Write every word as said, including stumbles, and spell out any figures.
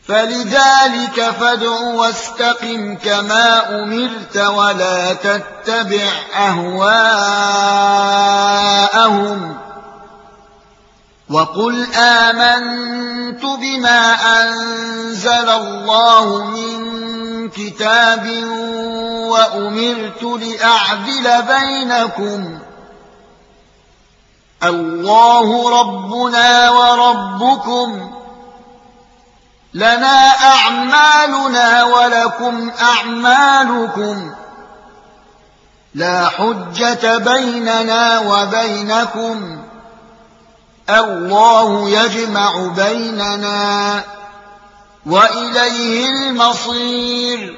فلذلك فادع واستقم كما أمرت ولا تتبع أهواءهم وقل آمنت بما أنزل الله من كتاب وأمرت لأعدل بينكم الله ربنا وربكم لنا أعمالنا ولكم أعمالكم لا حجة بيننا وبينكم الله يجمع بيننا وإليه المصير